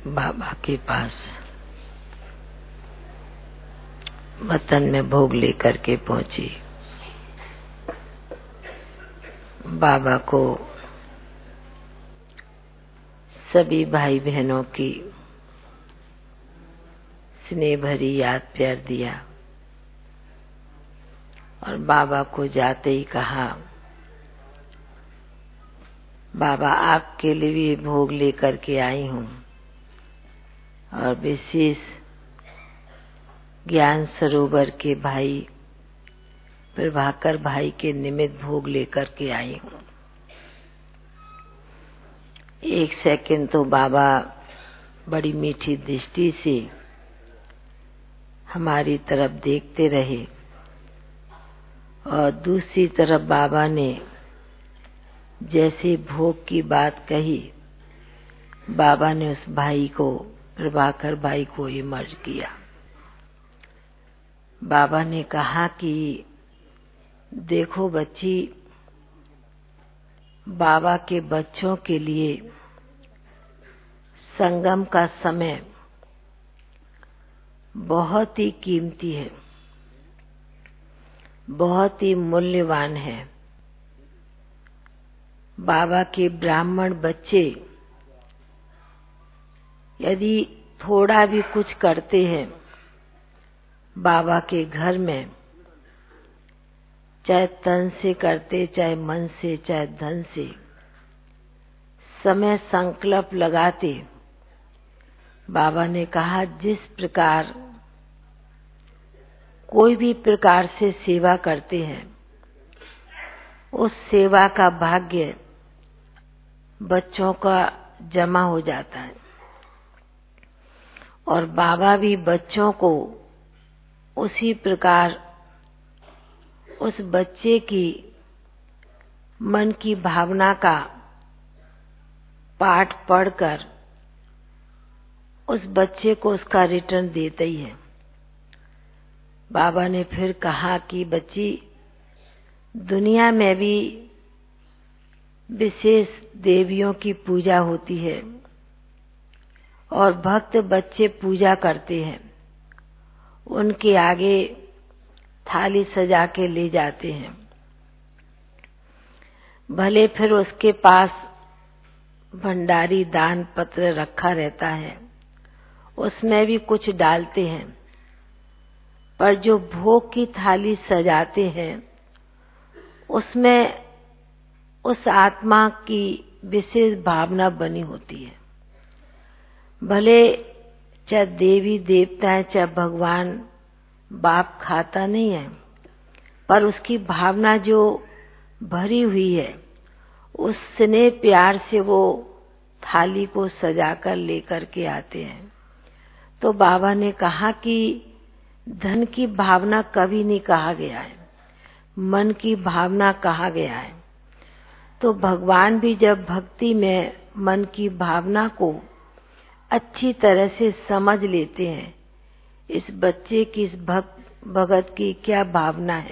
बाबा के पास वतन में भोग लेकर के पहुंची। बाबा को सभी भाई बहनों की स्नेह भरी याद प्यार दिया और बाबा को जाते ही कहा, बाबा आपके लिए भी भोग लेकर के आई हूँ और विशेष ज्ञान सरोवर के भाई प्रभाकर भाई के निमित्त भोग लेकर के आई हूँ। एक सेकंड तो बाबा बड़ी मीठी दृष्टि से हमारी तरफ देखते रहे और दूसरी तरफ बाबा ने जैसे भोग की बात कही, बाबा ने उस भाई को, प्रभाकर भाई को इमर्ज किया। बाबा ने कहा कि देखो बच्ची, बाबा के बच्चों के लिए संगम का समय बहुत ही कीमती है, बहुत ही मूल्यवान है। बाबा के ब्राह्मण बच्चे यदि थोड़ा भी कुछ करते हैं बाबा के घर में, चाहे तन से करते, चाहे मन से, चाहे धन से, समय संकल्प लगाते, बाबा ने कहा जिस प्रकार कोई भी प्रकार से सेवा करते हैं, उस सेवा का भाग्य बच्चों का जमा हो जाता है और बाबा भी बच्चों को उसी प्रकार उस बच्चे की मन की भावना का पाठ पढ़कर उस बच्चे को उसका रिटर्न देते ही है। बाबा ने फिर कहा कि बच्ची, दुनिया में भी विशेष देवियों की पूजा होती है और भक्त बच्चे पूजा करते हैं, उनके आगे थाली सजा के ले जाते हैं। भले फिर उसके पास भंडारी दान पत्र रखा रहता है, उसमें भी कुछ डालते हैं, पर जो भोग की थाली सजाते हैं उसमें उस आत्मा की विशेष भावना बनी होती है। भले चाहे देवी देवता है, चाहे भगवान बाप खाता नहीं है, पर उसकी भावना जो भरी हुई है, उस स्नेह प्यार से वो थाली को सजाकर लेकर के आते हैं। तो बाबा ने कहा कि धन की भावना कभी नहीं कहा गया है, मन की भावना कहा गया है। तो भगवान भी जब भक्ति में मन की भावना को अच्छी तरह से समझ लेते हैं, इस बच्चे की, इस भगत की क्या भावना है,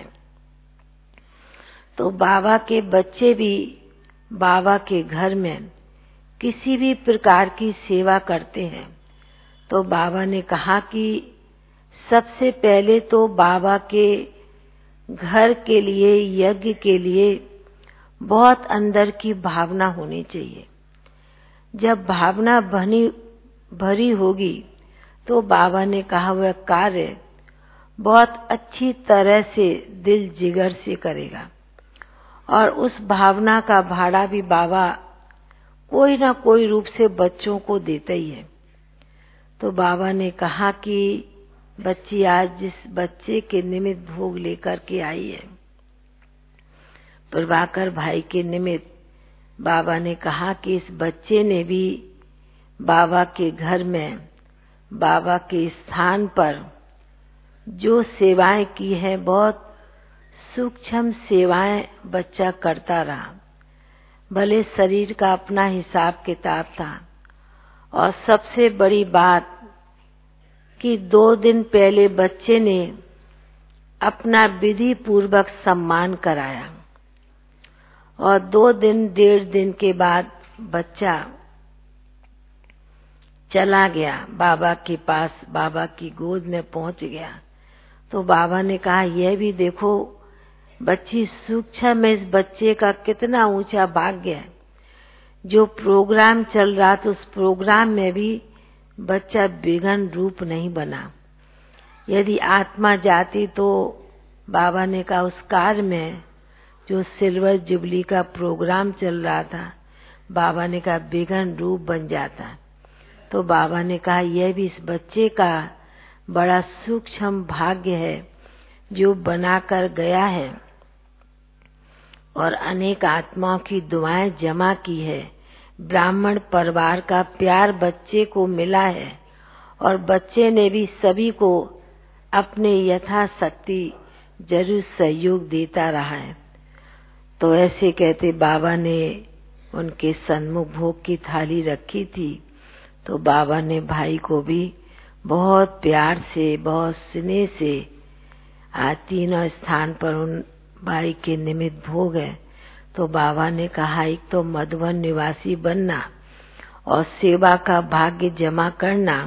तो बाबा के बच्चे भी बाबा के घर में किसी भी प्रकार की सेवा करते हैं। तो बाबा ने कहा कि सबसे पहले तो बाबा के घर के लिए, यज्ञ के लिए बहुत अंदर की भावना होनी चाहिए। जब भावना भरी होगी तो बाबा ने कहा वह कार्य बहुत अच्छी तरह से दिल जिगर से करेगा और उस भावना का भाड़ा भी बाबा कोई ना कोई रूप से बच्चों को देते ही है। तो बाबा ने कहा कि बच्ची आज जिस बच्चे के निमित्त भोग लेकर के आई है, प्रभाकर भाई के निमित्त, बाबा ने कहा कि इस बच्चे ने भी बाबा के घर में, बाबा के स्थान पर जो सेवाएं की हैं, बहुत सूक्ष्म सेवाएं बच्चा करता रहा। भले शरीर का अपना हिसाब किताब था और सबसे बड़ी बात कि 2 दिन पहले बच्चे ने अपना विधि पूर्वक सम्मान कराया और 2 दिन 1.5 दिन के बाद बच्चा चला गया बाबा के पास, बाबा की गोद में पहुंच गया। तो बाबा ने कहा, यह भी देखो बच्ची सूक्ष्म में, इस बच्चे का कितना ऊंचा भाग्य है। जो प्रोग्राम चल रहा था उस प्रोग्राम में भी बच्चा विघ्न रूप नहीं बना। यदि आत्मा जाती तो बाबा ने कहा उस कार में जो सिल्वर जुबली का प्रोग्राम चल रहा था, बाबा ने कहा विघ्न रूप बन जाता। तो बाबा ने कहा यह भी इस बच्चे का बड़ा सूक्ष्म भाग्य है जो बनाकर गया है और अनेक आत्माओं की दुआएं जमा की है। ब्राह्मण परिवार का प्यार बच्चे को मिला है और बच्चे ने भी सभी को अपने यथाशक्ति जरूर सहयोग देता रहा है। तो ऐसे कहते बाबा ने उनके सन्मुख भोग की थाली रखी थी। तो बाबा ने भाई को भी बहुत प्यार से, बहुत स्नेह से, आज तीनों स्थान पर उन भाई के निमित्त भोग है। तो बाबा ने कहा एक तो मधुबन निवासी बनना और सेवा का भाग्य जमा करना,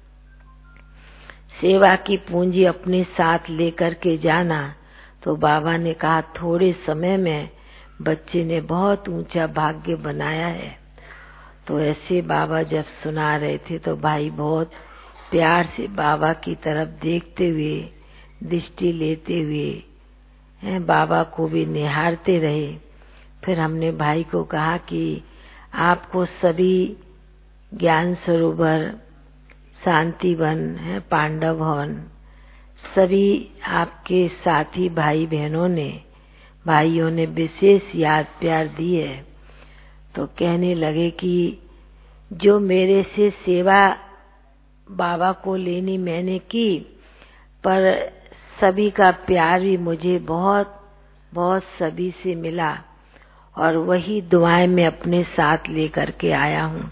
सेवा की पूंजी अपने साथ लेकर के जाना। तो बाबा ने कहा थोड़े समय में बच्चे ने बहुत ऊंचा भाग्य बनाया है। तो ऐसे बाबा जब सुना रहे थे तो भाई बहुत प्यार से बाबा की तरफ देखते हुए, दृष्टि लेते हुए बाबा को भी निहारते रहे। फिर हमने भाई को कहा कि आपको सभी ज्ञान सरोवर, शांति वन है, पांडव भवन, सभी आपके साथी भाई बहनों ने, भाइयों ने विशेष याद प्यार दी है। तो कहने लगे कि जो मेरे से सेवा बाबा को लेनी मैंने की, पर सभी का प्यार भी मुझे बहुत बहुत सभी से मिला और वही दुआएं मैं अपने साथ लेकर के आया हूँ।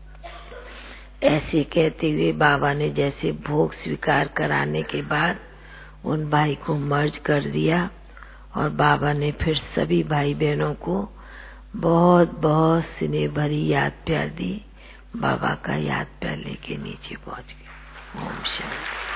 ऐसे कहते हुए बाबा ने जैसे भोग स्वीकार कराने के बाद उन भाई को मर्ज कर दिया और बाबा ने फिर सभी भाई बहनों को बहुत बहुत स्नेह भरी याद प्यार दी। बाबा का याद प्यार लेके नीचे पहुंच गए। ओम शांति।